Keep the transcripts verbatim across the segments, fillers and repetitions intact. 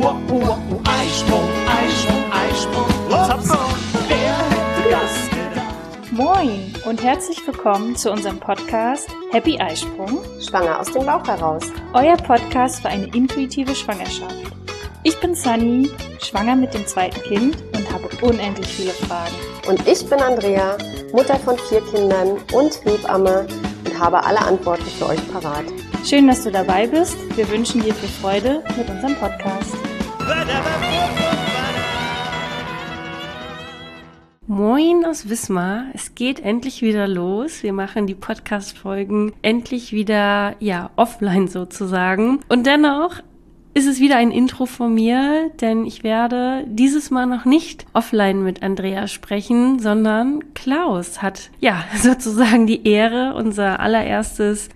uh, uh, uh, Eisprung, Eisprung, Eisprung, Hopsprung, wer hätte das gedacht? Moin und herzlich willkommen zu unserem Podcast Happy Eisprung, Schwanger aus dem Bauch heraus. Euer Podcast für eine intuitive Schwangerschaft. Ich bin Sunny, schwanger mit dem zweiten Kind und habe unendlich viele Fragen. Und ich bin Andrea, Mutter von vier Kindern und Hebamme und habe alle Antworten für euch parat. Schön, dass du dabei bist. Wir wünschen dir viel Freude mit unserem Podcast. Moin aus Wismar. Es geht endlich wieder los. Wir machen die Podcast-Folgen endlich wieder, ja, offline sozusagen. Und dennoch ist es wieder ein Intro von mir, denn ich werde dieses Mal noch nicht offline mit Andrea sprechen, sondern Klaus hat ja sozusagen die Ehre, unser allererstes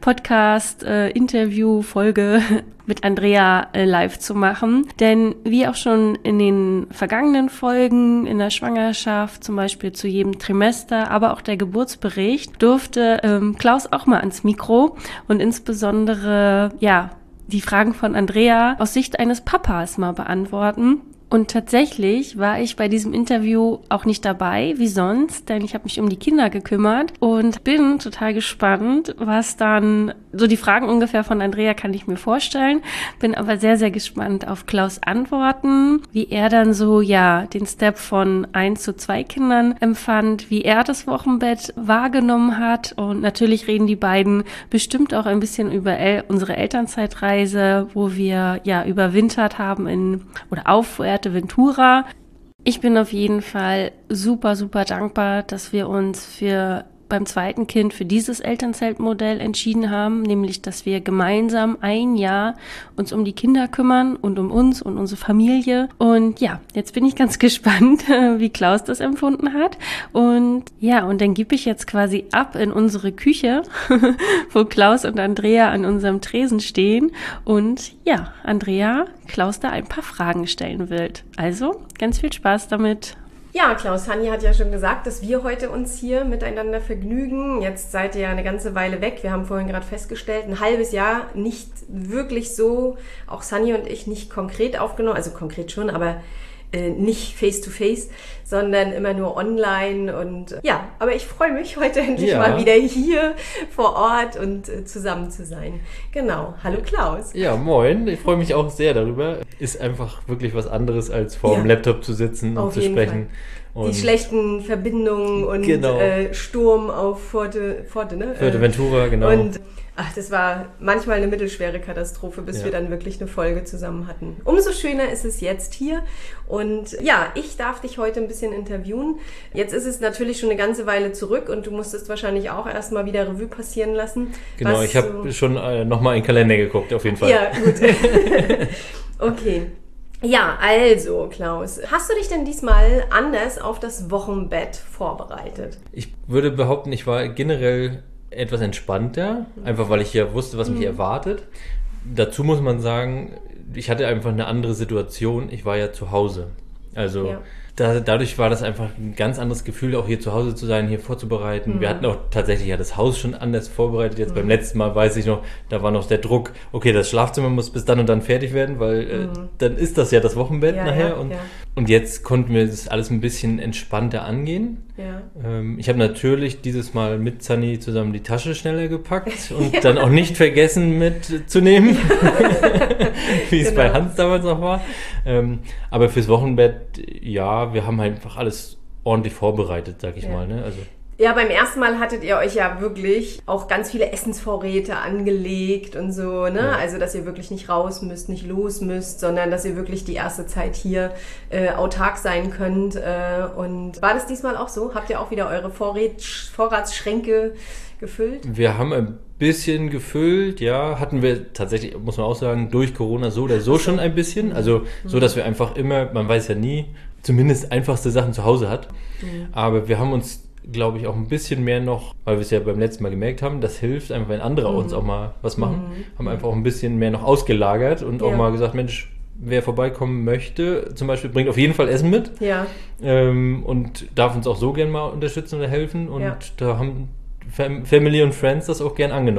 Podcast-Interview-Folge mit Andrea äh, live zu machen. Denn wie auch schon in den vergangenen Folgen in der Schwangerschaft, zum Beispiel zu jedem Trimester, aber auch der Geburtsbericht, durfte ähm, Klaus auch mal ans Mikro und insbesondere, ja, die Fragen von Andrea aus Sicht eines Papas mal beantworten. Und tatsächlich war ich bei diesem Interview auch nicht dabei, wie sonst, denn ich habe mich um die Kinder gekümmert und bin total gespannt, was dann, so die Fragen ungefähr von Andrea kann ich mir vorstellen, bin aber sehr, sehr gespannt auf Klaus' Antworten, wie er dann so, ja, den Step von eins zu zwei Kindern empfand, wie er das Wochenbett wahrgenommen hat und natürlich reden die beiden bestimmt auch ein bisschen über El- unsere Elternzeitreise, wo wir ja überwintert haben in, oder auf Ventura. Ich bin auf jeden Fall super, super dankbar, dass wir uns für beim zweiten Kind für dieses Elternzeltmodell entschieden haben, nämlich, dass wir gemeinsam ein Jahr uns um die Kinder kümmern und um uns und unsere Familie. Und ja, jetzt bin ich ganz gespannt, wie Klaus das empfunden hat. Und ja, und dann gebe ich jetzt quasi ab in unsere Küche, wo Klaus und Andrea an unserem Tresen stehen. Und ja, Andrea, Klaus da ein paar Fragen stellen will. Also, ganz viel Spaß damit. Ja, Klaus, Hanni hat ja schon gesagt, dass wir heute uns hier miteinander vergnügen. Jetzt seid ihr ja eine ganze Weile weg. Wir haben vorhin gerade festgestellt, ein halbes Jahr nicht wirklich so, auch Sunny und ich nicht konkret aufgenommen, also konkret schon, aber äh, nicht face-to-face, sondern immer nur online. Und äh, ja, aber ich freue mich heute endlich ja. mal wieder hier vor Ort und äh, zusammen zu sein. Genau. Hallo Klaus. Ja, moin. Ich freue mich auch sehr darüber. Ist einfach wirklich was anderes, als vor dem Ja. Laptop zu sitzen und Auf zu jeden sprechen. Fall. Und die schlechten Verbindungen und genau. äh, Sturm auf Forte, Forte ne? Fuerteventura, genau. Und ach, das war manchmal eine mittelschwere Katastrophe, bis ja. wir dann wirklich eine Folge zusammen hatten. Umso schöner ist es jetzt hier. Und ja, ich darf dich heute ein bisschen interviewen. Jetzt ist es natürlich schon eine ganze Weile zurück und du musstest wahrscheinlich auch erstmal wieder Revue passieren lassen. Genau, ich habe so schon äh, nochmal in den Kalender geguckt, auf jeden Fall. Ja, gut. Okay. Ja, also Klaus, hast du dich denn diesmal anders auf das Wochenbett vorbereitet? Ich würde behaupten, ich war generell etwas entspannter, einfach weil ich ja wusste, was mich mhm. erwartet. Dazu muss man sagen, ich hatte einfach eine andere Situation. Ich war ja zu Hause. Also ja. da, dadurch war das einfach ein ganz anderes Gefühl, auch hier zu Hause zu sein, hier vorzubereiten. Mhm. Wir hatten auch tatsächlich ja das Haus schon anders vorbereitet. Jetzt mhm. beim letzten Mal weiß ich noch, da war noch der Druck, okay, das Schlafzimmer muss bis dann und dann fertig werden, weil mhm. äh, dann ist das ja das Wochenbett ja, nachher. Ja, und, ja. und jetzt konnten wir das alles ein bisschen entspannter angehen. Ja. Ähm, ich habe natürlich dieses Mal mit Sunny zusammen die Tasche schneller gepackt und ja. dann auch nicht vergessen mitzunehmen, wie es genau. bei Hans damals noch war. Ähm, aber fürs Wochenbett, ja, wir haben halt einfach alles ordentlich vorbereitet, sag ich ja. mal. Ne? Also, ja, beim ersten Mal hattet ihr euch ja wirklich auch ganz viele Essensvorräte angelegt und so, ne? Ja. Also, dass ihr wirklich nicht raus müsst, nicht los müsst, sondern dass ihr wirklich die erste Zeit hier äh, autark sein könnt. Äh, und war das diesmal auch so? Habt ihr auch wieder eure Vorrät- Vorratsschränke gefüllt? Wir haben ein bisschen gefüllt, ja, hatten wir tatsächlich, muss man auch sagen, durch Corona so oder so okay. schon ein bisschen. Also mhm. so, dass wir einfach immer, man weiß ja nie, zumindest einfachste Sachen zu Hause hat. Mhm. Aber wir haben uns, glaube ich, auch ein bisschen mehr noch, weil wir es ja beim letzten Mal gemerkt haben, das hilft einfach, wenn andere mhm. uns auch mal was machen, mhm. haben einfach auch ein bisschen mehr noch ausgelagert und ja. auch mal gesagt, Mensch, wer vorbeikommen möchte, zum Beispiel, bringt auf jeden Fall Essen mit ja. ähm, und darf uns auch so gern mal unterstützen oder helfen und ja. da haben Family und Friends das auch gern angenommen.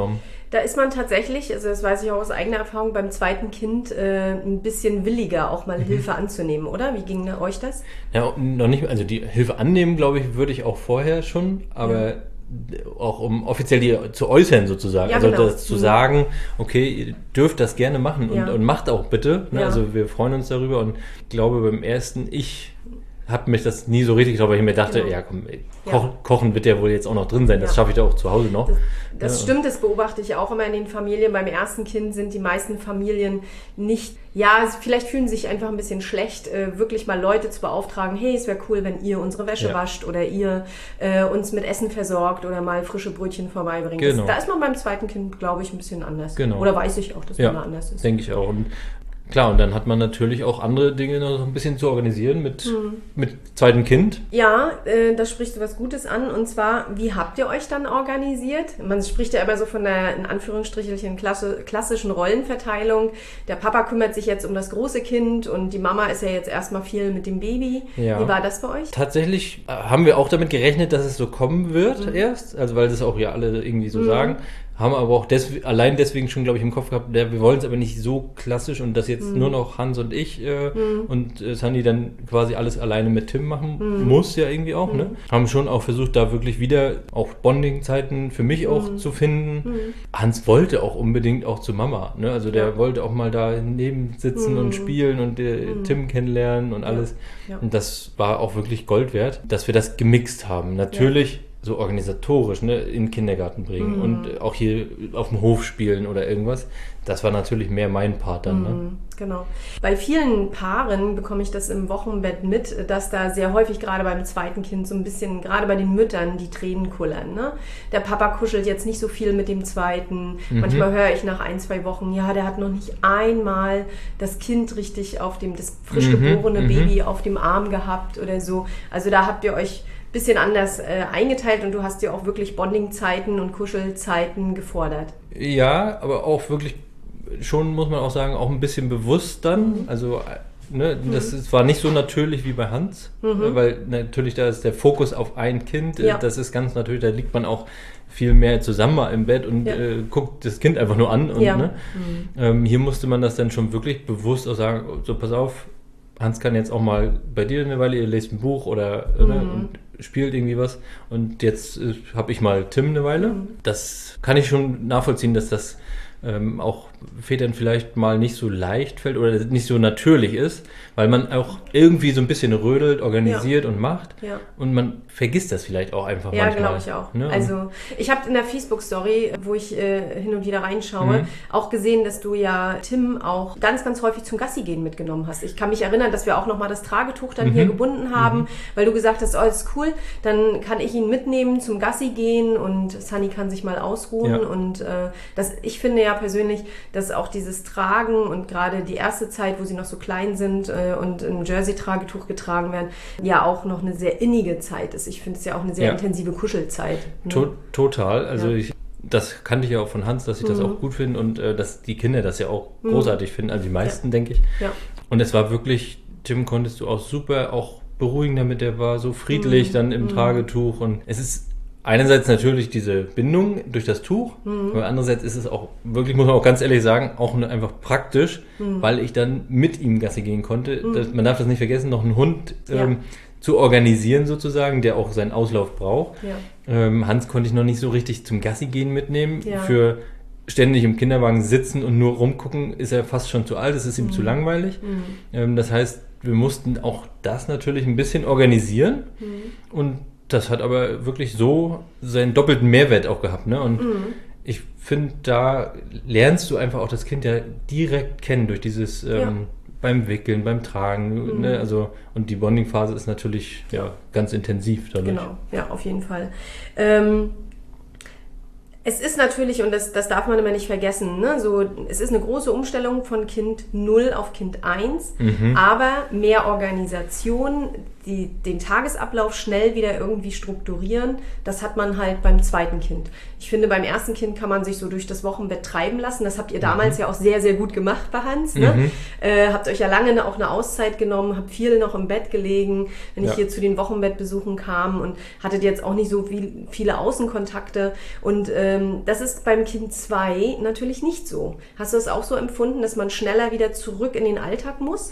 Da ist man tatsächlich, also das weiß ich auch aus eigener Erfahrung, beim zweiten Kind äh, ein bisschen williger, auch mal mhm. Hilfe anzunehmen, oder? Wie ging euch das? Ja, noch nicht, also die Hilfe annehmen, glaube ich, würde ich auch vorher schon, aber ja. auch um offiziell die zu äußern sozusagen, ja, also genau. das zu mhm. sagen, okay, ihr dürft das gerne machen und, ja. und macht auch bitte, ne? Ja. Also wir freuen uns darüber und ich glaube beim ersten, ich habe mich das nie so richtig getraut, weil ich mir dachte, genau. ja komm, Koch, ja. Kochen wird ja wohl jetzt auch noch drin sein, das ja. schaffe ich da auch zu Hause noch. Das, das ja. stimmt, das beobachte ich auch immer in den Familien. Beim ersten Kind sind die meisten Familien nicht, ja, vielleicht fühlen sie sich einfach ein bisschen schlecht, äh, wirklich mal Leute zu beauftragen, hey, es wäre cool, wenn ihr unsere Wäsche ja. wascht oder ihr äh, uns mit Essen versorgt oder mal frische Brötchen vorbeibringt. Genau. Das, da ist man beim zweiten Kind, glaube ich, ein bisschen anders. Genau. Oder weiß ich auch, dass ja. man da anders ist. Denke ich auch. Und klar, und dann hat man natürlich auch andere Dinge noch so ein bisschen zu organisieren mit, hm. mit zweitem Kind. Ja, äh, da sprichst du was Gutes an. Und zwar, wie habt ihr euch dann organisiert? Man spricht ja immer so von der, in Anführungsstrichen, klasse, klassischen Rollenverteilung. Der Papa kümmert sich jetzt um das große Kind und die Mama ist ja jetzt erstmal viel mit dem Baby. Ja. Wie war das bei euch? Tatsächlich haben wir auch damit gerechnet, dass es so kommen wird mhm. erst. Also weil das auch ja alle irgendwie so mhm. sagen. Haben aber auch des, allein deswegen schon, glaube ich, im Kopf gehabt, der, wir wollen es aber nicht so klassisch und dass jetzt mhm. nur noch Hans und ich äh, mhm. und äh, Sandy dann quasi alles alleine mit Tim machen mhm. muss ja irgendwie auch, mhm. ne? Haben schon auch versucht, da wirklich wieder auch Bonding-Zeiten für mich auch mhm. zu finden. Mhm. Hans wollte auch unbedingt auch zu Mama, ne? Also der ja. wollte auch mal da neben sitzen mhm. und spielen und äh, mhm. Tim kennenlernen und alles. Ja. Ja. Und das war auch wirklich Gold wert, dass wir das gemixt haben. Natürlich ja. so organisatorisch, ne, in den Kindergarten bringen mhm. und auch hier auf dem Hof spielen oder irgendwas. Das war natürlich mehr mein Part dann. Ne? Mhm, genau. Bei vielen Paaren bekomme ich das im Wochenbett mit, dass da sehr häufig gerade beim zweiten Kind so ein bisschen, gerade bei den Müttern, die Tränen kullern. Ne? Der Papa kuschelt jetzt nicht so viel mit dem zweiten. Mhm. Manchmal höre ich nach ein, zwei Wochen, ja, der hat noch nicht einmal das Kind richtig auf dem, das frisch geborene mhm. Baby auf dem Arm gehabt oder so. Also da habt ihr euch bisschen anders äh, eingeteilt und du hast dir auch wirklich Bonding-Zeiten und Kuschelzeiten gefordert. Ja, aber auch wirklich schon, muss man auch sagen, auch ein bisschen bewusst dann. Mhm. Also ne, das mhm. war nicht so natürlich wie bei Hans, mhm. weil natürlich da ist der Fokus auf ein Kind. Ja. Das ist ganz natürlich, da liegt man auch viel mehr zusammen im Bett und ja. äh, guckt das Kind einfach nur an. Und, ja. ne, mhm. ähm, hier musste man das dann schon wirklich bewusst auch sagen, so pass auf, Hans kann jetzt auch mal bei dir eine Weile, ihr lest ein Buch oder mhm. ne, und spielt irgendwie was und jetzt äh, habe ich mal Tim eine Weile. Mhm. Das kann ich schon nachvollziehen, dass das ähm, auch Vätern vielleicht mal nicht so leicht fällt oder nicht so natürlich ist, weil man auch irgendwie so ein bisschen rödelt, organisiert ja. und macht ja. und man vergisst das vielleicht auch einfach ja, manchmal. Ja, glaube ich auch. Ne? Also ich habe in der Facebook-Story, wo ich äh, hin und wieder reinschaue, mhm. auch gesehen, dass du ja Tim auch ganz, ganz häufig zum Gassi gehen mitgenommen hast. Ich kann mich erinnern, dass wir auch nochmal das Tragetuch dann mhm. hier gebunden haben, mhm. weil du gesagt hast, oh, das ist cool, dann kann ich ihn mitnehmen, zum Gassi gehen und Sunny kann sich mal ausruhen. Ja. Und äh, das, ich finde ja persönlich, dass auch dieses Tragen und gerade die erste Zeit, wo sie noch so klein sind äh, und ein Jersey-Tragetuch getragen werden, ja auch noch eine sehr innige Zeit ist. Ich finde es ja auch eine sehr ja. intensive Kuschelzeit. Ne? To- total. Also ja. ich, das kannte ich ja auch von Hans, dass ich das mhm. auch gut finde und äh, dass die Kinder das ja auch mhm. großartig finden. Also die meisten, ja. denke ich. Ja. Und es war wirklich, Tim konntest du auch super auch beruhigen damit. Der war so friedlich mhm. dann im mhm. Tragetuch und es ist einerseits natürlich diese Bindung durch das Tuch, mhm. aber andererseits ist es auch wirklich, muss man auch ganz ehrlich sagen, auch einfach praktisch, mhm. weil ich dann mit ihm Gassi gehen konnte. Mhm. Das, man darf das nicht vergessen, noch einen Hund ja. ähm, zu organisieren sozusagen, der auch seinen Auslauf braucht. Ja. Ähm, Hans konnte ich noch nicht so richtig zum Gassi gehen mitnehmen. Ja. Für ständig im Kinderwagen sitzen und nur rumgucken, ist er fast schon zu alt, es ist ihm mhm. zu langweilig. Mhm. Ähm, das heißt, wir mussten auch das natürlich ein bisschen organisieren mhm. und das hat aber wirklich so seinen doppelten Mehrwert auch gehabt. Ne? Und mhm. ich finde, da lernst du einfach auch das Kind ja direkt kennen durch dieses ähm, ja. beim Wickeln, beim Tragen. Mhm. Ne? Also, und die Bonding-Phase ist natürlich ja, ganz intensiv dadurch. Genau, ja, auf jeden Fall. Ähm, es ist natürlich, und das, das darf man immer nicht vergessen, ne? So, es ist eine große Umstellung von Kind null auf Kind eins, mhm. aber mehr Organisation, die, den Tagesablauf schnell wieder irgendwie strukturieren, das hat man halt beim zweiten Kind. Ich finde, beim ersten Kind kann man sich so durch das Wochenbett treiben lassen. Das habt ihr damals mhm. ja auch sehr, sehr gut gemacht bei Hans. Ne? Mhm. Äh, habt euch ja lange auch eine Auszeit genommen, habt viel noch im Bett gelegen, wenn ja. ich hier zu den Wochenbettbesuchen kam und hattet jetzt auch nicht so viel, viele Außenkontakte und äh, Ähm, das ist beim Kind zwei natürlich nicht so. Hast du das auch so empfunden, dass man schneller wieder zurück in den Alltag muss?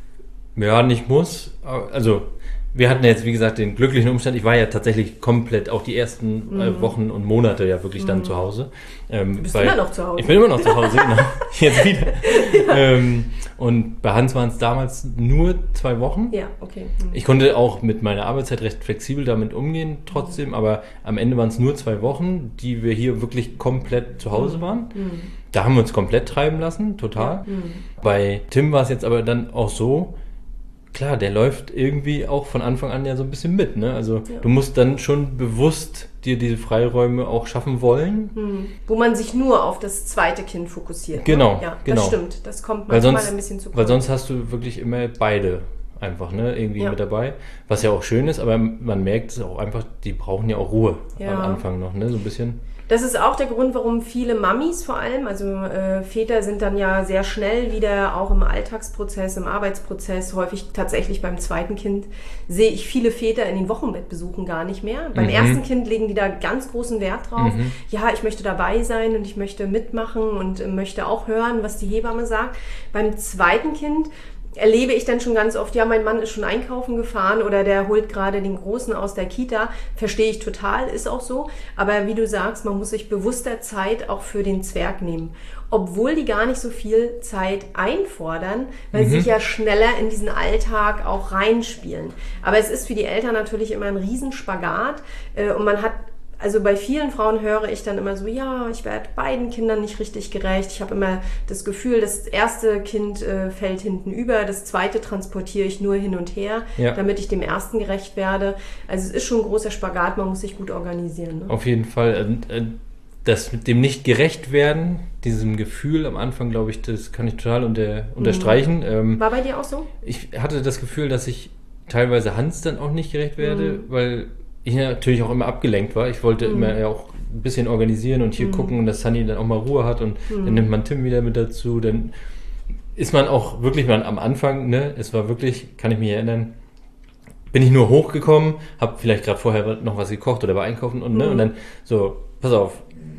Ja, nicht muss. Also wir hatten jetzt, wie gesagt, den glücklichen Umstand, ich war ja tatsächlich komplett auch die ersten mhm. äh, Wochen und Monate ja wirklich mhm. dann zu Hause. Ähm, du bist weil, immer noch zu Hause. Ich bin immer noch zu Hause, genau. Jetzt wieder. Ja. Ähm, und bei Hans waren es damals nur zwei Wochen. Ja, okay. Mhm. Ich konnte auch mit meiner Arbeitszeit recht flexibel damit umgehen trotzdem, mhm. aber am Ende waren es nur zwei Wochen, die wir hier wirklich komplett zu Hause waren. Mhm. Da haben wir uns komplett treiben lassen, total. Ja. Mhm. Bei Tim war es jetzt aber dann auch so, klar, der läuft irgendwie auch von Anfang an ja so ein bisschen mit, ne? Also ja. du musst dann schon bewusst dir diese Freiräume auch schaffen wollen. Hm. Wo man sich nur auf das zweite Kind fokussiert. Genau, ne? Ja, genau. Das stimmt, das kommt weil manchmal sonst, ein bisschen zu kurz. Weil sonst hast du wirklich immer beide einfach, ne? Irgendwie ja. mit dabei. Was ja auch schön ist, aber man merkt es auch einfach, die brauchen ja auch Ruhe ja. am Anfang noch, ne? So ein bisschen. Das ist auch der Grund, warum viele Mamis vor allem, also äh, Väter sind dann ja sehr schnell wieder auch im Alltagsprozess, im Arbeitsprozess, häufig tatsächlich beim zweiten Kind, sehe ich viele Väter in den Wochenbettbesuchen gar nicht mehr. Beim mhm. ersten Kind legen die da ganz großen Wert drauf. Mhm. Ja, ich möchte dabei sein und ich möchte mitmachen und äh, möchte auch hören, was die Hebamme sagt. Beim zweiten Kind erlebe ich dann schon ganz oft, ja, mein Mann ist schon einkaufen gefahren oder der holt gerade den Großen aus der Kita. Verstehe ich total, ist auch so. Aber wie du sagst, man muss sich bewusster Zeit auch für den Zwerg nehmen. Obwohl die gar nicht so viel Zeit einfordern, weil mhm. sie sich ja schneller in diesen Alltag auch reinspielen. Aber es ist für die Eltern natürlich immer ein Riesenspagat äh, und man hat Also bei vielen Frauen höre ich dann immer so, ja, ich werde beiden Kindern nicht richtig gerecht. Ich habe immer das Gefühl, das erste Kind äh, fällt hinten über, das zweite transportiere ich nur hin und her, ja. damit ich dem ersten gerecht werde. Also es ist schon ein großer Spagat, man muss sich gut organisieren. Ne? Auf jeden Fall. Das mit dem nicht gerecht werden, diesem Gefühl am Anfang, glaube ich, das kann ich total unter, unterstreichen. Mhm. War bei dir auch so? Ich hatte das Gefühl, dass ich teilweise Hans dann auch nicht gerecht werde, mhm. weil ich natürlich auch immer abgelenkt war. Ich wollte mhm. immer ja auch ein bisschen organisieren und hier mhm. gucken, dass Sunny dann auch mal Ruhe hat und mhm. dann nimmt man Tim wieder mit dazu. Dann ist man auch wirklich mal am Anfang, ne, es war wirklich, kann ich mich erinnern, bin ich nur hochgekommen, habe vielleicht gerade vorher noch was gekocht oder war einkaufen und, ne, mhm. und dann so, pass auf,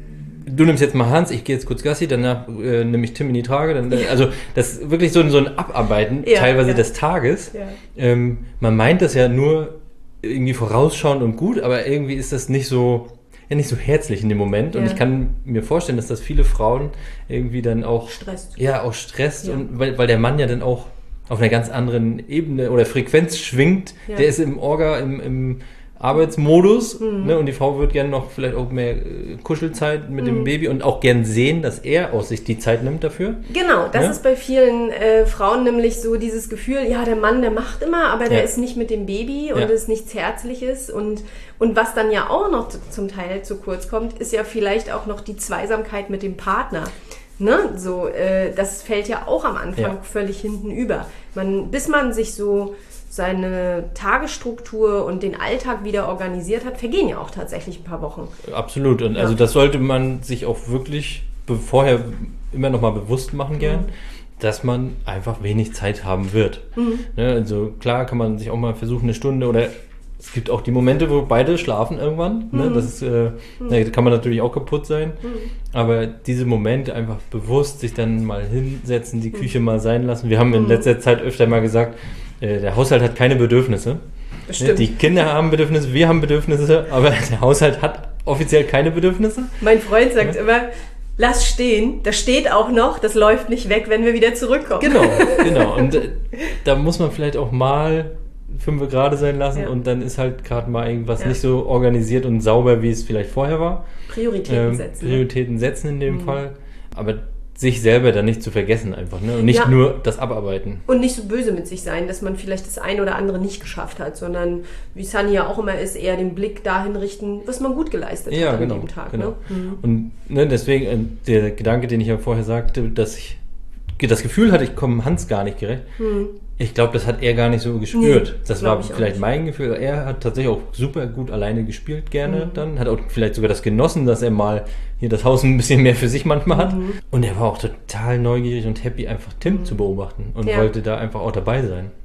du nimmst jetzt mal Hans, ich gehe jetzt kurz Gassi, danach äh, nehme ich Tim in die Trage. Dann, äh, also das ist wirklich so, so ein Abarbeiten ja, teilweise ja. des Tages. Ja. Ähm, man meint das ja nur irgendwie vorausschauend und gut, aber irgendwie ist das nicht so, ja, nicht so herzlich in dem Moment. Ja. Und ich kann mir vorstellen, dass das viele Frauen irgendwie dann auch stresst. Ja, auch stresst. Ja. Und weil, weil der Mann ja dann auch auf einer ganz anderen Ebene oder Frequenz schwingt. Ja. Der ist im Orga, im, im Arbeitsmodus, mhm. ne, und die Frau wird gerne noch vielleicht auch mehr äh, Kuschelzeit mit mhm. dem Baby und auch gern sehen, dass er aus sich die Zeit nimmt dafür. Genau, das ja? ist bei vielen äh, Frauen nämlich so dieses Gefühl, ja, der Mann, der macht immer, aber der ja. ist nicht mit dem Baby und ja. ist nichts Herzliches und, und was dann ja auch noch zu, zum Teil zu kurz kommt, ist ja vielleicht auch noch die Zweisamkeit mit dem Partner. Ne? So, äh, das fällt ja auch am Anfang ja. völlig hinten über. Man, bis man sich so seine Tagesstruktur und den Alltag wieder organisiert hat, vergehen ja auch tatsächlich ein paar Wochen. Absolut. Und ja. also das sollte man sich auch wirklich vorher immer noch mal bewusst machen gern, mhm. dass man einfach wenig Zeit haben wird. Mhm. Ne, also klar kann man sich auch mal versuchen, eine Stunde oder es gibt auch die Momente, wo beide schlafen irgendwann. Mhm. Ne, das ist, äh, mhm. da kann man natürlich auch kaputt sein. Mhm. Aber diese Momente einfach bewusst sich dann mal hinsetzen, die Küche mhm. mal sein lassen. Wir haben in letzter Zeit öfter mal gesagt, der Haushalt hat keine Bedürfnisse. Stimmt. Die Kinder haben Bedürfnisse, wir haben Bedürfnisse, aber der Haushalt hat offiziell keine Bedürfnisse. Mein Freund sagt ja. immer, lass stehen, das steht auch noch, das läuft nicht weg, wenn wir wieder zurückkommen. Genau, genau. Und äh, da muss man vielleicht auch mal fünf gerade sein lassen ja. und dann ist halt gerade mal irgendwas ja. nicht so organisiert und sauber, wie es vielleicht vorher war. Prioritäten ähm, setzen. Prioritäten setzen in dem mhm. Fall. Aber sich selber dann nicht zu vergessen einfach, ne? Und nicht ja. nur das Abarbeiten. Und nicht so böse mit sich sein, dass man vielleicht das eine oder andere nicht geschafft hat, sondern, wie Sunny ja auch immer ist, eher den Blick dahin richten, was man gut geleistet ja, hat genau, an dem Tag. Genau. Ne? Mhm. Und ne, deswegen, der Gedanke, den ich ja vorher sagte, dass ich das Gefühl hatte, ich komme Hans gar nicht gerecht. Mhm. Ich glaube, das hat er gar nicht so gespürt. Nee, das war vielleicht mein Gefühl. Er hat tatsächlich auch super gut alleine gespielt, gerne mhm. dann. Hat auch vielleicht sogar das genossen, dass er mal hier das Haus ein bisschen mehr für sich manchmal hat. Mhm. Und er war auch total neugierig und happy, einfach Tim mhm. zu beobachten und ja. wollte da einfach auch dabei sein.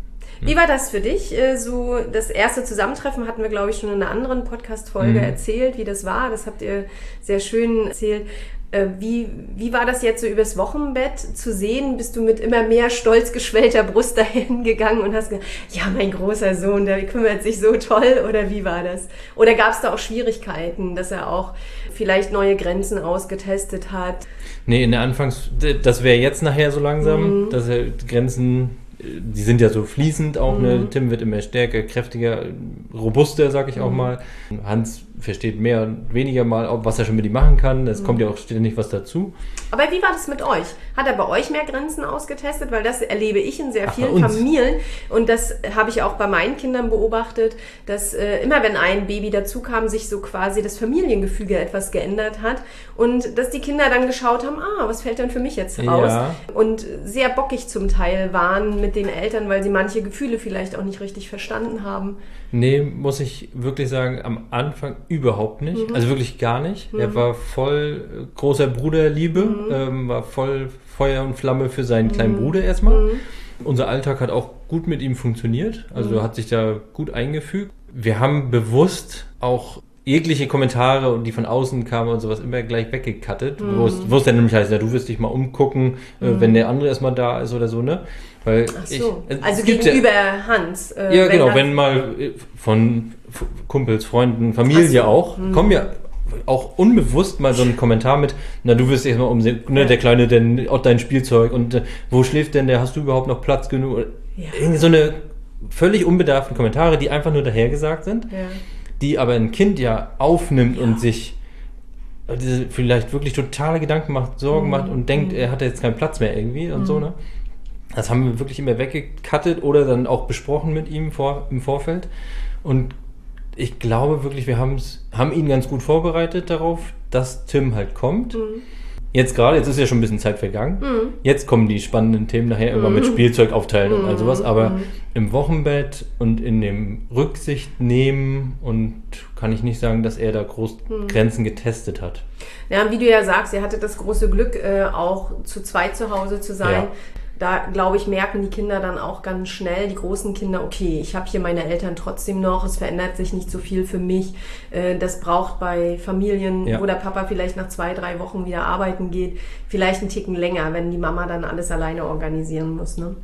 Wie war das für dich? Äh, So das erste Zusammentreffen hatten wir, glaube ich, schon in einer anderen Podcast-Folge Mhm. erzählt, wie das war. Das habt ihr sehr schön erzählt. Äh, Wie, wie war das jetzt so übers Wochenbett zu sehen? Bist du mit immer mehr stolz geschwellter Brust dahin gegangen und hast gesagt, ja, mein großer Sohn, der kümmert sich so toll? Oder wie war das? Oder gab es da auch Schwierigkeiten, dass er auch vielleicht neue Grenzen ausgetestet hat? Nee, in der Anfangs, das wäre jetzt nachher so langsam, Mhm. dass er die Grenzen, äh, die sind ja so fließend auch, Mhm. ne? Tim wird immer stärker, kräftiger, robuster, sag ich auch Mhm. mal. Hans versteht mehr und weniger mal, ob- was er schon mit ihm machen kann. Mhm. Es kommt ja auch ständig was dazu. Aber wie war das mit euch? Hat er bei euch mehr Grenzen ausgetestet? Weil das erlebe ich in sehr Ach, bei vielen uns. Familien und das habe ich auch bei meinen Kindern beobachtet, dass äh, immer wenn ein Baby dazu kam, sich so quasi das Familiengefüge etwas geändert hat und dass die Kinder dann geschaut haben, ah, was fällt denn für mich jetzt raus? Ja. Und sehr bockig zum Teil waren mit den Eltern, weil sie manche Gefühle vielleicht auch nicht richtig verstanden haben. Nee, muss ich wirklich sagen, am Anfang überhaupt nicht. Mhm. Also wirklich gar nicht. Er war voll äh, großer Bruderliebe, Mhm. ähm, war voll Feuer und Flamme für seinen kleinen Bruder erstmal. Mhm. Unser Alltag hat auch gut mit ihm funktioniert. Also hat sich da gut eingefügt. Wir haben bewusst auch jegliche Kommentare, die von außen kamen und sowas, immer gleich weggekattet. Mhm. Wo es, wo es dann nämlich heißt, ja, du wirst dich mal umgucken, äh, wenn der andere erstmal da ist oder so, ne? Weil Ach so, ich, es also gibt gegenüber ja, Hans. äh, ja, genau, Hans- wenn mal äh, von F- Kumpels, Freunden, Familie Ach so. auch, kommen ja auch unbewusst mal so ein Kommentar mit, na, du wirst erstmal umsehen, ne, Ja. der Kleine, denn auch dein Spielzeug und äh, wo schläft denn der, hast du überhaupt noch Platz genug? Ja. Irgendwie so eine völlig unbedarften Kommentare, die einfach nur dahergesagt sind, Ja. die aber ein Kind ja aufnimmt und sich äh, diese vielleicht wirklich totale Gedanken macht, Sorgen macht und denkt, er hat jetzt keinen Platz mehr irgendwie und so, ne? Das haben wir wirklich immer weggekattet oder dann auch besprochen mit ihm vor, im Vorfeld. Und ich glaube wirklich, wir haben's, haben ihn ganz gut vorbereitet darauf, dass Tim halt kommt. Jetzt gerade, jetzt ist ja schon ein bisschen Zeit vergangen. Jetzt kommen die spannenden Themen nachher irgendwann mit Spielzeug aufteilen und all sowas. Aber im Wochenbett und in dem Rücksicht nehmen und kann ich nicht sagen, dass er da groß Grenzen getestet hat. Ja, wie du ja sagst, ihr hattet das große Glück, äh, auch zu zweit zu Hause zu sein. Ja. Da, glaube ich, merken die Kinder dann auch ganz schnell, die großen Kinder, okay, ich habe hier meine Eltern trotzdem noch, es verändert sich nicht so viel für mich. Äh, das braucht bei Familien, Ja. wo der Papa vielleicht nach zwei, drei Wochen wieder arbeiten geht, vielleicht einen Ticken länger, wenn die Mama dann alles alleine organisieren muss, ne?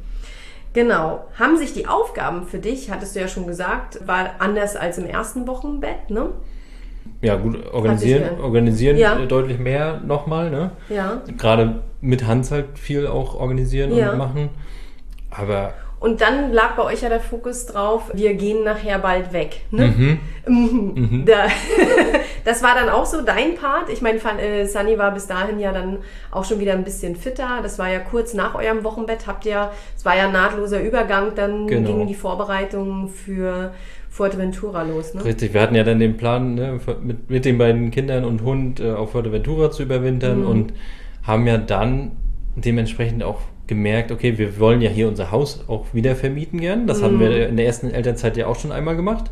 Genau. Haben sich die Aufgaben für dich, hattest du ja schon gesagt, war anders als im ersten Wochenbett, ne? Ja gut, organisieren, Hat sich, äh, organisieren ja. äh, deutlich mehr nochmal, ne? Ja. Gerade mit Hans halt viel auch organisieren Ja. und machen. Aber Und dann lag bei euch ja der Fokus drauf, wir gehen nachher bald weg. Ne? Mhm. Da, das war dann auch so dein Part. Ich meine, äh, Sunny war bis dahin ja dann auch schon wieder ein bisschen fitter. Das war ja kurz nach eurem Wochenbett. Habt ihr, es war ja ein nahtloser Übergang, dann Genau. gingen die Vorbereitungen für Fuerteventura los. Ne? richtig, wir hatten ja dann den Plan, ne, mit, mit den beiden Kindern und Hund äh, auf Fuerteventura zu überwintern und haben ja dann dementsprechend auch gemerkt, okay, wir wollen ja hier unser Haus auch wieder vermieten gern. Das haben wir in der ersten Elternzeit ja auch schon einmal gemacht.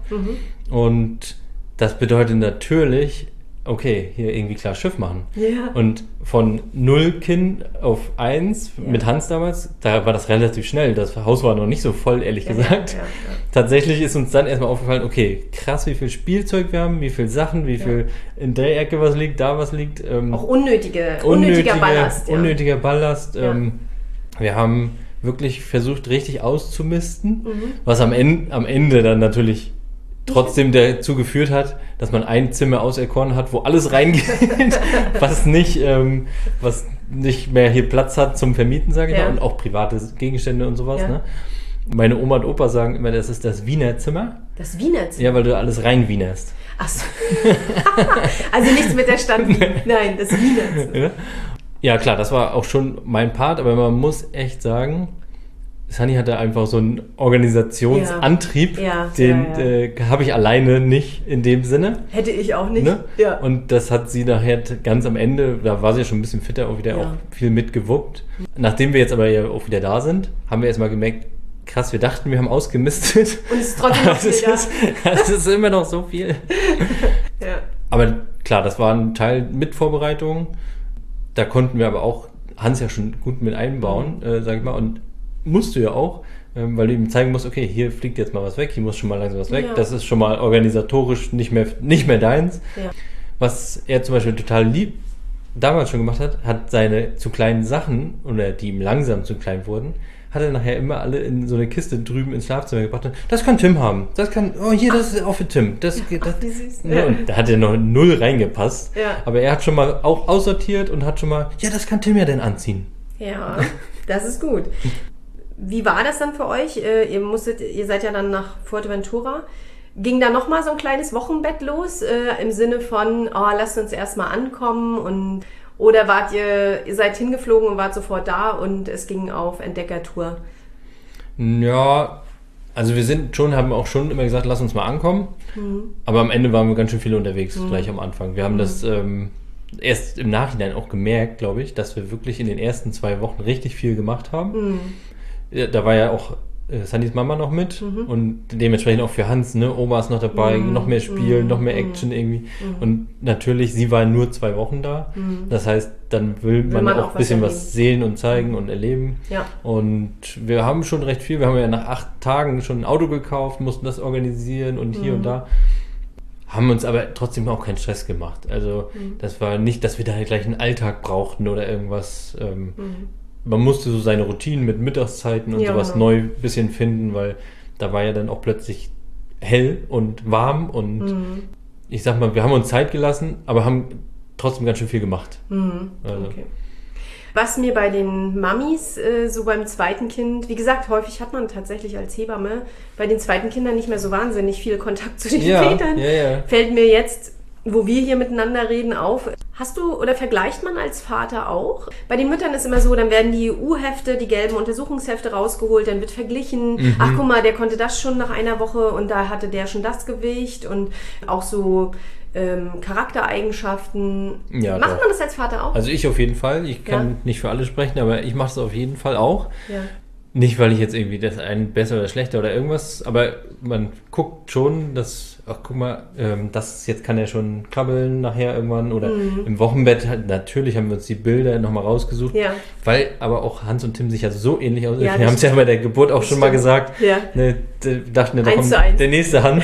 Und das bedeutet natürlich, okay, hier irgendwie klar Schiff machen. Ja. Und von null Kind auf eins, Ja. mit Hans damals, da war das relativ schnell. Das Haus war noch nicht so voll, ehrlich Ja, gesagt. ja, ja, ja. Tatsächlich ist uns dann erstmal aufgefallen, okay, krass, wie viel Spielzeug wir haben, wie viel Sachen, wie viel in der Ecke was liegt, da was liegt. Ähm, Auch unnötige, unnötiger Ballast. Ja. Unnötiger Ballast. Ja. Ähm, wir haben wirklich versucht, richtig auszumisten, Mhm. was am Ende, am Ende dann natürlich trotzdem dazu geführt hat, dass man ein Zimmer auserkoren hat, wo alles reingeht, was nicht, ähm, was nicht mehr hier Platz hat zum Vermieten, sage ich Ja. mal, und auch private Gegenstände und sowas. Ja. Ne? Meine Oma und Opa sagen immer, das ist das Wiener Zimmer. Das Wiener Zimmer. Ja, weil du alles reinwienerst. Ach so. Also nichts mit der Stadt Wien. Nein, das Wiener Zimmer. Ja? Ja, klar, das war auch schon mein Part, aber man muss echt sagen, Sunny hatte einfach so einen Organisationsantrieb, Ja, den ja, ja. äh, habe ich alleine nicht in dem Sinne. Hätte ich auch nicht. Ne? Ja. Und das hat sie nachher t- ganz am Ende, da war sie ja schon ein bisschen fitter, auch wieder Ja. auch viel mitgewuppt. Nachdem wir jetzt aber ja auch wieder da sind, haben wir erstmal gemerkt, krass, wir dachten, wir haben ausgemistet. Und es ist trotzdem noch Aber viel es da. ist, es ist immer noch so viel. Ja. Aber klar, das war ein Teil mit Vorbereitung. Da konnten wir aber auch Hans ja schon gut mit einbauen, äh, sag ich mal. Und musst du ja auch, ähm, weil du ihm zeigen musst, okay, hier fliegt jetzt mal was weg, hier muss schon mal langsam was weg, Ja. das ist schon mal organisatorisch nicht mehr, nicht mehr deins. Ja. Was er zum Beispiel total lieb damals schon gemacht hat, hat seine zu kleinen Sachen, oder die ihm langsam zu klein wurden, hat er nachher immer alle in so eine Kiste drüben ins Schlafzimmer gebracht. Das kann Tim haben. Das kann, oh hier, das ist auch für Tim. Das, das, Ach, wie süß. ja, und da hat er noch null reingepasst. Ja. Aber er hat schon mal auch aussortiert und hat schon mal, ja, das kann Tim ja denn anziehen. Ja, das ist gut. Wie war das dann für euch? Äh, Ihr musstet, ihr seid ja dann nach Fuerteventura. Ging da nochmal so ein kleines Wochenbett los, äh, im Sinne von, oh, lasst uns erstmal ankommen, und oder wart ihr, ihr seid hingeflogen und wart sofort da und es ging auf Entdeckertour? Ja, also wir sind schon, haben auch schon immer gesagt, lass uns mal ankommen. Mhm. Aber am Ende waren wir ganz schön viele unterwegs, mhm. gleich am Anfang. Wir haben mhm. das ähm, erst im Nachhinein auch gemerkt, glaube ich, dass wir wirklich in den ersten zwei Wochen richtig viel gemacht haben. Mhm. Ja, da war ja auch äh, Sannys Mama noch mit, mhm. und dementsprechend auch für Hans, ne, Oma ist noch dabei, mhm. noch mehr Spielen, mhm. noch mehr Action irgendwie. Mhm. Und natürlich, sie war nur zwei Wochen da. Mhm. Das heißt, dann will, will man, man auch ein bisschen was, was sehen und zeigen und erleben. Ja. Und wir haben schon recht viel. Wir haben ja nach acht Tagen schon ein Auto gekauft, mussten das organisieren und hier mhm. und da. Haben uns aber trotzdem auch keinen Stress gemacht. Also mhm. das war nicht, dass wir da gleich einen Alltag brauchten oder irgendwas. Ähm, mhm. Man musste so seine Routinen mit Mittagszeiten und ja, sowas genau. neu ein bisschen finden, weil da war ja dann auch plötzlich hell und warm und mhm. ich sag mal, wir haben uns Zeit gelassen, aber haben trotzdem ganz schön viel gemacht. Mhm. Also. Okay. Was mir bei den Mamis äh, so beim zweiten Kind, wie gesagt, häufig hat man tatsächlich als Hebamme bei den zweiten Kindern nicht mehr so wahnsinnig viel Kontakt zu den ja, Vätern. Ja, ja. Fällt mir jetzt, wo wir hier miteinander reden, auf. Hast du oder vergleicht man als Vater auch? Bei den Müttern ist immer so, dann werden die U-Hefte, die gelben Untersuchungshefte rausgeholt, dann wird verglichen. Mhm. Ach, guck mal, der konnte das schon nach einer Woche und da hatte der schon das Gewicht und auch so ähm, Charaktereigenschaften. Ja, Macht doch. man das als Vater auch? Also ich auf jeden Fall. Ich kann ja. nicht für alle sprechen, aber ich mache es auf jeden Fall auch. Ja. Nicht, weil ich jetzt irgendwie das einen besser oder schlechter oder irgendwas, aber man guckt schon, dass, ach guck mal, ähm, das jetzt kann er schon krabbeln nachher irgendwann oder mhm. im Wochenbett, natürlich haben wir uns die Bilder nochmal rausgesucht, ja. weil aber auch Hans und Tim sich ja so ähnlich aussehen. Ja, wir haben es ja bei der Geburt auch das schon stimmt. mal gesagt, ja. ne, dachten, da kommt der nächste Hans.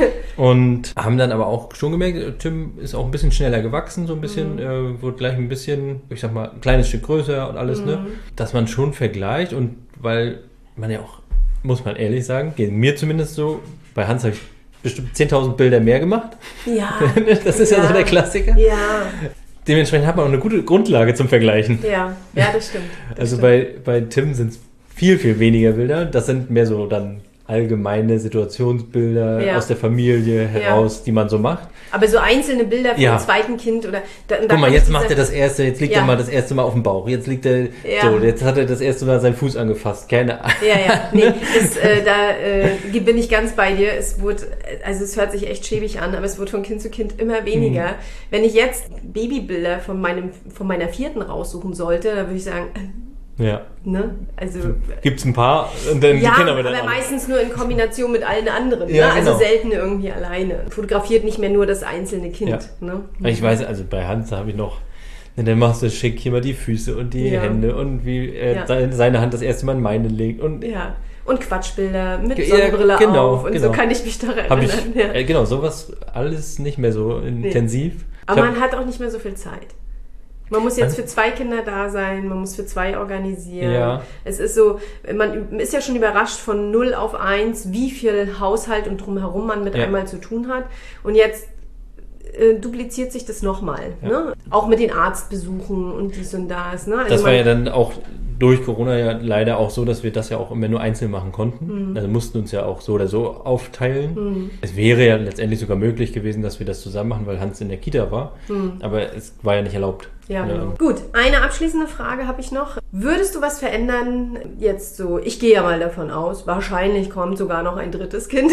Und haben dann aber auch schon gemerkt, Tim ist auch ein bisschen schneller gewachsen, so ein bisschen, mhm. äh, wurde gleich ein bisschen, ich sag mal, ein kleines Stück größer und alles, mhm. ne? Dass man schon vergleicht und weil man ja auch, muss man ehrlich sagen, geht mir zumindest so, bei Hans habe ich bestimmt zehntausend Bilder mehr gemacht. Ja. Das ist ja, ja so der Klassiker. Ja. Dementsprechend hat man auch eine gute Grundlage zum Vergleichen. Ja, ja, das stimmt. Das also stimmt. Bei, bei Tim sind es viel, viel weniger Bilder. Das sind mehr so dann allgemeine Situationsbilder ja. aus der Familie heraus, ja. die man so macht. Aber so einzelne Bilder vom ja. zweiten Kind oder... Da, da Guck mal, jetzt macht er das erste, jetzt liegt ja. er mal das erste Mal auf dem Bauch, jetzt liegt er ja. so, jetzt hat er das erste Mal seinen Fuß angefasst, keine Ahnung. Ja, ja, nee, das, äh, da äh, bin ich ganz bei dir. Es wurde, also es hört sich echt schäbig an, aber es wird von Kind zu Kind immer weniger. Mhm. Wenn ich jetzt Babybilder von meinem, von meiner vierten raussuchen sollte, dann würde ich sagen... Ja. Ne? Also, gibt's ein paar und dann ja, die kennen aber dann aber alle. Meistens nur in Kombination mit allen anderen. Ja, ne? Also genau. selten irgendwie alleine. Fotografiert nicht mehr nur das einzelne Kind. Ja. Ne? Ich weiß, also bei Hans habe ich noch, dann machst du schick hier mal die Füße und die ja. Hände und wie er ja. seine, seine Hand das erste Mal in meine legt. Und ja. Und Quatschbilder mit ja, Sonnenbrille genau, auf und genau. so kann ich mich daran Hab erinnern. ich, ja. äh, genau, sowas alles nicht mehr so intensiv. Nee. Aber hab, man hat auch nicht mehr so viel Zeit. Man muss jetzt für zwei Kinder da sein, man muss für zwei organisieren. Ja. Es ist so, man ist ja schon überrascht von null auf eins, wie viel Haushalt und drumherum man mit ja. einmal zu tun hat. Und jetzt äh, dupliziert sich das nochmal. Ja. Ne? Auch mit den Arztbesuchen und dies und das. Ne? Also das war man, ja dann auch durch Corona ja leider auch so, dass wir das ja auch immer nur einzeln machen konnten. Mhm. Also mussten uns ja auch so oder so aufteilen. Mhm. Es wäre ja letztendlich sogar möglich gewesen, dass wir das zusammen machen, weil Hans in der Kita war. Mhm. Aber es war ja nicht erlaubt. Ja, genau. Gut, eine abschließende Frage habe ich noch. Würdest du was verändern jetzt so? Ich gehe ja mal davon aus, wahrscheinlich kommt sogar noch ein drittes Kind.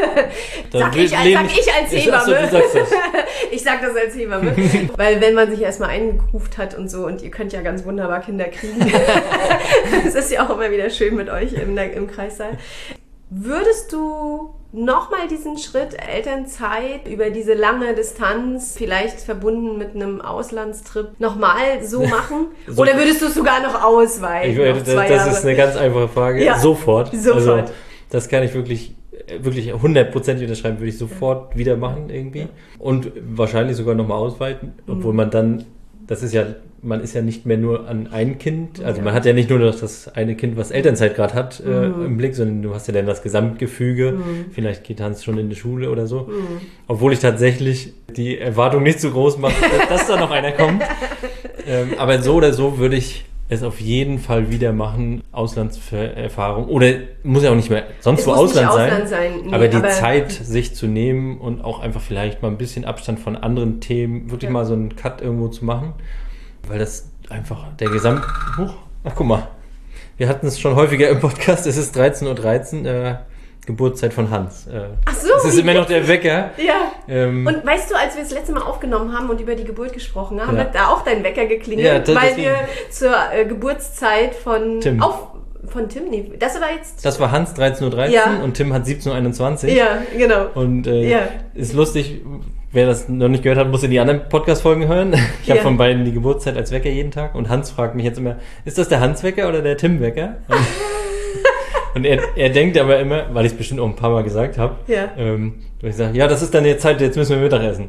sag, ich, als, sag ich als Hebamme. Ich, so, du sagst das. Ich sag das als Hebamme. Weil wenn man sich erstmal eingeruft hat und so, und ihr könnt ja ganz wunderbar Kinder kriegen. Es ist ja auch immer wieder schön mit euch im, im Kreissaal. Würdest du nochmal diesen Schritt Elternzeit über diese lange Distanz, vielleicht verbunden mit einem Auslandstrip, nochmal so machen? So. Oder würdest du es sogar noch ausweiten? Ich würde, auf zwei das Jahre? ist eine ganz einfache Frage. Ja. Sofort. Sofort. Also, das kann ich wirklich, wirklich hundertprozentig unterschreiben, würde ich sofort wieder machen irgendwie. Und wahrscheinlich sogar nochmal ausweiten, obwohl man dann, das ist ja, man ist ja nicht mehr nur an ein Kind, also Ja. man hat ja nicht nur noch das eine Kind, was Elternzeit gerade hat, äh, Mhm. im Blick, sondern du hast ja dann das Gesamtgefüge. Mhm. Vielleicht geht Hans schon in die Schule oder so. Mhm. Obwohl ich tatsächlich die Erwartung nicht so groß mache, dass da noch einer kommt. ähm, aber so oder so würde ich es auf jeden Fall wieder machen, Auslandserfahrung. Oder muss ja auch nicht mehr sonst Es wo muss nicht Ausland sein. Ausland sein, nee, aber die aber- Zeit sich zu nehmen und auch einfach vielleicht mal ein bisschen Abstand von anderen Themen, wirklich Ja. mal so einen Cut irgendwo zu machen. Weil das einfach der Gesamt... Huch, ach guck mal. Wir hatten es schon häufiger im Podcast. Es ist dreizehn Uhr dreizehn, äh, Geburtszeit von Hans. Äh, Ach so, Es ist wie immer noch der Wecker. Ja. Ähm, Und weißt du, als wir das letzte Mal aufgenommen haben und über die Geburt gesprochen haben, Ja. hat da auch dein Wecker geklingelt, Ja, das- weil deswegen. wir zur äh, Geburtszeit von Tim. Auf, von Tim, nee, das war jetzt... das war Hans dreizehn Uhr dreizehn Ja. und Tim hat siebzehn Uhr einundzwanzig. Ja, genau. Und äh, Ja. ist lustig, wer das noch nicht gehört hat, muss in die anderen Podcast-Folgen hören. Ich habe Ja. von beiden die Geburtszeit als Wecker jeden Tag und Hans fragt mich jetzt immer, ist das der Hans-Wecker oder der Tim-Wecker? Und, und er, er denkt aber immer, weil ich es bestimmt auch ein paar Mal gesagt habe, Ja. ähm, wo ich sage, ja, das ist dann jetzt Zeit, jetzt müssen wir Mittagessen.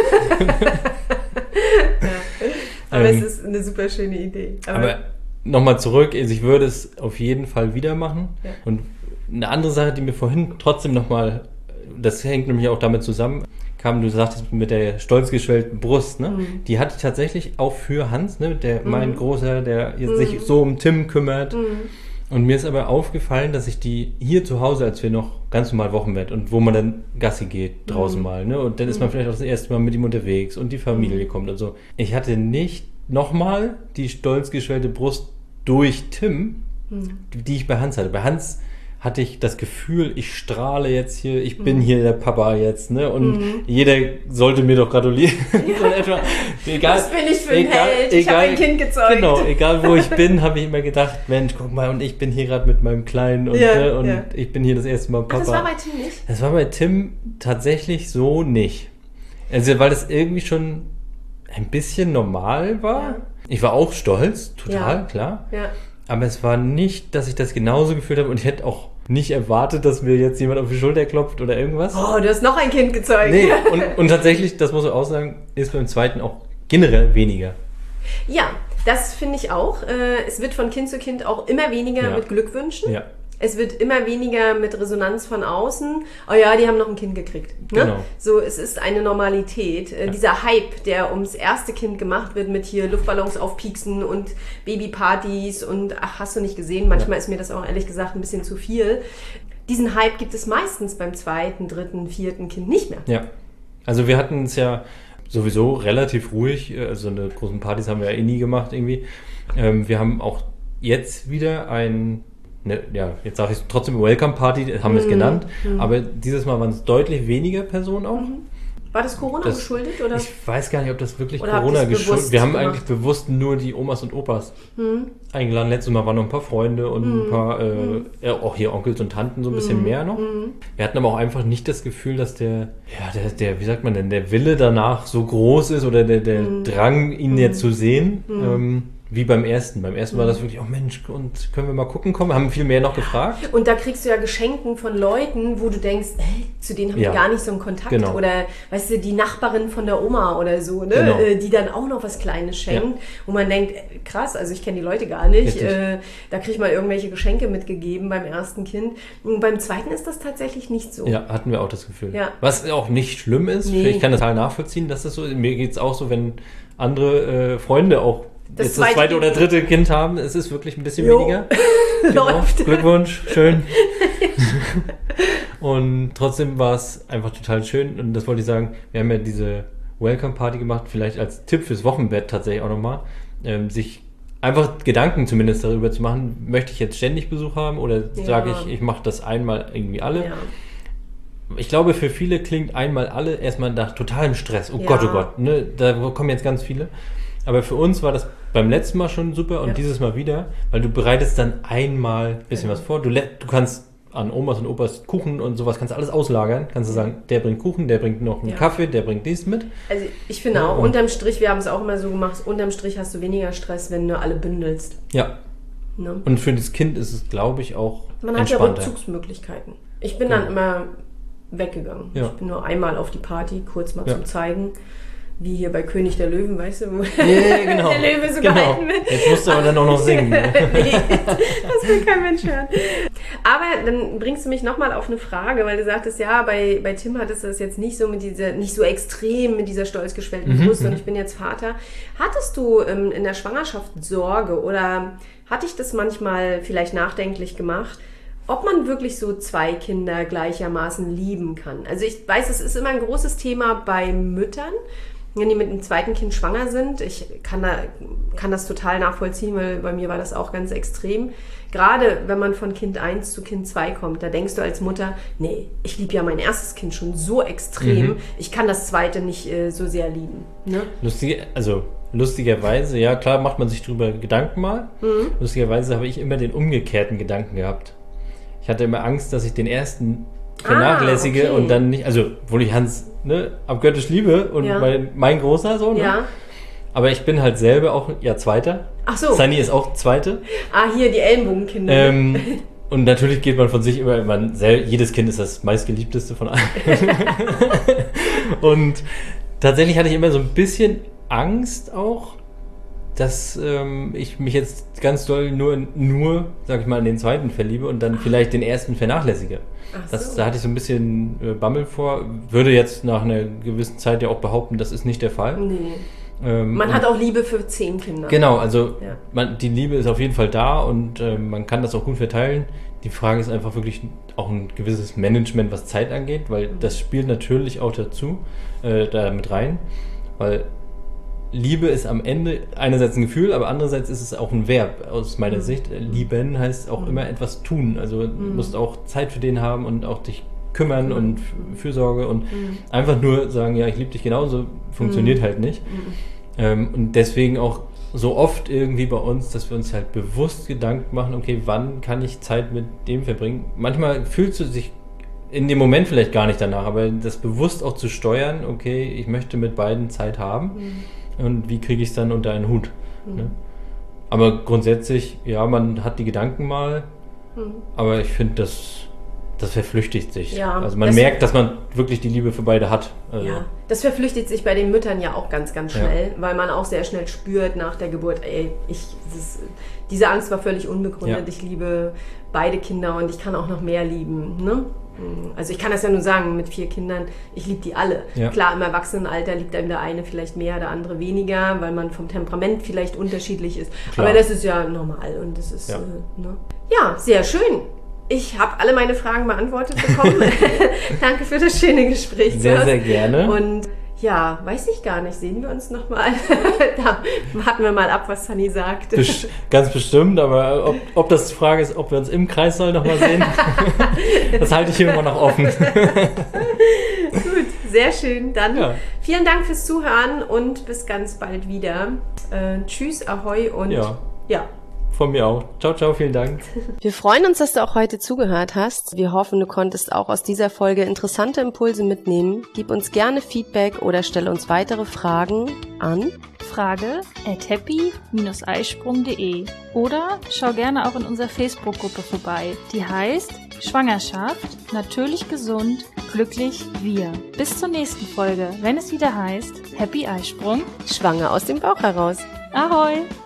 Aber Ähm, es ist eine super schöne Idee. Aber nochmal zurück, also ich würde es auf jeden Fall wieder machen. Ja. Und eine andere Sache, die mir vorhin trotzdem nochmal, das hängt nämlich auch damit zusammen, kam, du sagtest mit der stolz geschwellten Brust, ne? Mhm. Die hatte ich tatsächlich auch für Hans, ne? Der, Mhm. mein Großer, der jetzt Mhm. sich so um Tim kümmert. Mhm. Und mir ist aber aufgefallen, dass ich die hier zu Hause, als wir noch ganz normal Wochenbett und wo man dann Gassi geht, draußen Mhm. mal, ne? Und dann ist man vielleicht auch das erste Mal mit ihm unterwegs und die Familie Mhm. kommt und so. Ich hatte nicht nochmal die stolz geschwellte Brust durch Tim, Mhm. die ich bei Hans hatte. Bei Hans hatte ich das Gefühl, ich strahle jetzt hier, ich bin Mhm. hier der Papa jetzt, ne? Und Mhm. jeder sollte mir doch gratulieren. so in etwa. Egal, Was bin ich für ein Held? Ich habe ein Kind gezeugt. Genau, egal wo ich bin, habe ich immer gedacht, Mensch, guck mal, und ich bin hier gerade mit meinem Kleinen und, Ja, ne, und ja. ich bin hier das erste Mal Ach, Papa. das war bei Tim nicht? Das war bei Tim tatsächlich so nicht. Also, weil das irgendwie schon ein bisschen normal war. Ja. Ich war auch stolz, total, Ja. klar. Ja. Aber es war nicht, dass ich das genauso gefühlt habe und ich hätte auch nicht erwartet, dass mir jetzt jemand auf die Schulter klopft oder irgendwas. Oh, du hast noch ein Kind gezeugt. Nee, und, und tatsächlich, das muss ich auch sagen, ist beim zweiten auch generell weniger. Ja, das finde ich auch. Äh, Es wird von Kind zu Kind auch immer weniger Ja. mit Glückwünschen. Ja, Es wird immer weniger mit Resonanz von außen. Oh ja, die haben noch ein Kind gekriegt. Ne? Genau. So, es ist eine Normalität. Äh, Ja. Dieser Hype, der ums erste Kind gemacht wird mit hier Luftballons aufpieksen und Babypartys und ach, hast du nicht gesehen. Manchmal ist mir das auch ehrlich gesagt ein bisschen zu viel. Diesen Hype gibt es meistens beim zweiten, dritten, vierten Kind nicht mehr. ja. Also wir hatten es ja sowieso relativ ruhig, also eine großen Partys haben wir ja eh nie gemacht irgendwie. Ähm, wir haben auch jetzt wieder ein, ne, ja, jetzt sage ich trotzdem Welcome Party, haben wir es Mhm. genannt, Mhm. aber dieses Mal waren es deutlich weniger Personen auch. War das Corona Das- geschuldet? Oder? Ich weiß gar nicht, ob das wirklich Oder habt Corona ihr's geschuldet bewusst ist. Wir haben gemacht? eigentlich bewusst nur die Omas und Opas Hm? eingeladen. Letztes Mal waren noch ein paar Freunde und Mhm. ein paar, äh, Mhm. ja, auch hier Onkels und Tanten, so ein bisschen Mhm. mehr noch. Mhm. Wir hatten aber auch einfach nicht das Gefühl, dass der, ja, der, der, wie sagt man denn, der Wille danach so groß ist oder der, der Mhm. Drang, ihn Mhm. jetzt zu sehen, Mhm. ähm, wie beim ersten. Beim ersten war das wirklich, oh Mensch, und können wir mal gucken kommen? Haben viel mehr noch gefragt. Und da kriegst du ja Geschenken von Leuten, wo du denkst, ey, zu denen haben Ja. wir gar nicht so einen Kontakt. Genau. Oder, weißt du, die Nachbarin von der Oma oder so, ne? Genau. Äh, die dann auch noch was Kleines schenkt. Wo man denkt, äh, krass, also ich kenne die Leute gar nicht. Richtig. Äh, da krieg ich mal irgendwelche Geschenke mitgegeben beim ersten Kind. Und beim zweiten ist das tatsächlich nicht so. Ja, hatten wir auch das Gefühl. Ja. Was auch nicht schlimm ist, Nee. ich kann das total nachvollziehen, dass das so ist. Mir geht es auch so, wenn andere äh, Freunde auch Das jetzt das zweite zweite oder Kind- dritte Kind haben, es ist wirklich ein bisschen Jo. weniger. Genau. Läuft. Glückwunsch, schön. Und trotzdem war es einfach total schön. Und das wollte ich sagen, wir haben ja diese Welcome-Party gemacht, vielleicht als Tipp fürs Wochenbett tatsächlich auch nochmal, ähm, sich einfach Gedanken zumindest darüber zu machen, möchte ich jetzt ständig Besuch haben oder Ja. sage ich, ich mache das einmal irgendwie alle. Ja. Ich glaube, für viele klingt einmal alle erstmal nach totalem Stress. Oh Ja. Gott, oh Gott, ne? Da kommen jetzt ganz viele. Aber für uns war das beim letzten Mal schon super und Ja. dieses Mal wieder, weil du bereitest dann einmal ein bisschen Ja. was vor. Du, lä- du kannst an Omas und Opas Kuchen und sowas, kannst du alles auslagern. Kannst du sagen, der bringt Kuchen, der bringt noch einen Ja. Kaffee, der bringt dies mit. Also ich finde Ja, auch, und- unterm Strich, wir haben es auch immer so gemacht, unterm Strich hast du weniger Stress, wenn du alle bündelst. Ja. Ne? Und für das Kind ist es, glaube ich, auch Man hat ja entspannter. Rückzugsmöglichkeiten. Ich bin Ja. dann immer weggegangen. Ja. Ich bin nur einmal auf die Party, kurz mal Ja. zum Zeigen. Wie hier bei König der Löwen, weißt du? Wo Ja, genau. Der Löwe so genau. gehalten wird. Jetzt musst du aber dann auch noch singen. Ne? Nee, das will kein Mensch hören. Aber dann bringst du mich nochmal auf eine Frage, weil du sagtest, ja, bei, bei Tim hattest du das jetzt nicht so mit dieser, nicht so extrem mit dieser stolz geschwellten Mhm, Brust und ich bin jetzt Vater. Hattest du ähm, in der Schwangerschaft Sorge oder hat dich das manchmal vielleicht nachdenklich gemacht, ob man wirklich so zwei Kinder gleichermaßen lieben kann? Also ich weiß, es ist immer ein großes Thema bei Müttern, wenn die mit einem zweiten Kind schwanger sind. Ich kann, da, kann das total nachvollziehen, weil bei mir war das auch ganz extrem. Gerade wenn man von Kind eins zu Kind zwei kommt, da denkst du als Mutter, nee, ich liebe ja mein erstes Kind schon so extrem, Mhm. ich kann das zweite nicht äh, so sehr lieben. Ne? Lustige, also lustigerweise, ja klar macht man sich drüber Gedanken mal. Mhm. Lustigerweise habe ich immer den umgekehrten Gedanken gehabt. Ich hatte immer Angst, dass ich den ersten vernachlässige Ah, okay. und dann nicht, also obwohl ich Hans ne, abgöttisch liebe und Ja. mein, mein großer Sohn, ne? Ja. Aber ich bin halt selber auch ja Zweiter. Ach so. Sunny ist auch Zweite. Ah, hier die Ellenbogenkinder. Ähm, und natürlich geht man von sich immer, man sel- jedes Kind ist das meistgeliebteste von allen. Und tatsächlich hatte ich immer so ein bisschen Angst auch, dass ähm, ich mich jetzt ganz doll nur, nur, sag ich mal, in den zweiten verliebe und dann vielleicht den ersten vernachlässige. Ach Das, so. da hatte ich so ein bisschen äh, Bammel vor. Würde jetzt nach einer gewissen Zeit ja auch behaupten, das ist nicht der Fall. Nee. Ähm, Man und- hat auch Liebe für zehn Kinder. Genau, also Ja. man, die Liebe ist auf jeden Fall da und äh, man kann das auch gut verteilen. Die Frage ist einfach wirklich auch ein gewisses Management, was Zeit angeht, weil das spielt natürlich auch dazu, äh, da mit rein, weil Liebe ist am Ende einerseits ein Gefühl, aber andererseits ist es auch ein Verb aus meiner Sicht. Lieben heißt auch immer etwas tun, also du musst auch Zeit für den haben und auch dich kümmern und F- Fürsorge und einfach nur sagen, ja, ich liebe dich genauso, funktioniert halt nicht. Ähm, und deswegen auch so oft irgendwie bei uns, dass wir uns halt bewusst Gedanken machen, okay, wann kann ich Zeit mit dem verbringen? Manchmal fühlst du dich in dem Moment vielleicht gar nicht danach, aber das bewusst auch zu steuern, okay, ich möchte mit beiden Zeit haben und wie kriege ich es dann unter einen Hut? Ne? Aber grundsätzlich, ja, man hat die Gedanken mal, aber ich finde, das, das verflüchtigt sich. Ja, also man das- merkt, dass man wirklich die Liebe für beide hat. Also, Ja, das verflüchtigt sich bei den Müttern ja auch ganz, ganz schnell, weil man auch sehr schnell spürt nach der Geburt, ey, ich, das, diese Angst war völlig unbegründet, Ja. ich liebe beide Kinder und ich kann auch noch mehr lieben, ne? Also ich kann das ja nur sagen, mit vier Kindern, ich liebe die alle. Ja. Klar, im Erwachsenenalter liebt einem der eine vielleicht mehr, der andere weniger, weil man vom Temperament vielleicht unterschiedlich ist. Klar. Aber das ist ja normal und das ist, Ja. äh, ne? Ja, sehr schön. Ich habe alle meine Fragen beantwortet bekommen. Danke für das schöne Gespräch. Sehr, Klaus. sehr gerne. Und ja, weiß ich gar nicht. Sehen wir uns nochmal? Da warten wir mal ab, was Sunny sagt. Best- ganz bestimmt, aber ob, ob das die Frage ist, ob wir uns im Kreissaal nochmal sehen, das halte ich hier immer noch offen. Gut, sehr schön. Dann Ja. vielen Dank fürs Zuhören und bis ganz bald wieder. Äh, tschüss, ahoi und Ja. ja. Von mir auch. Ciao, ciao, vielen Dank. Wir freuen uns, dass du auch heute zugehört hast. Wir hoffen, du konntest auch aus dieser Folge interessante Impulse mitnehmen. Gib uns gerne Feedback oder stelle uns weitere Fragen an. Frage at happy Bindestrich eisprung punkt de oder schau gerne auch in unserer Facebook-Gruppe vorbei. Die heißt Schwangerschaft, natürlich gesund, glücklich wir. Bis zur nächsten Folge, wenn es wieder heißt Happy Eisprung. Schwanger aus dem Bauch heraus. Ahoi!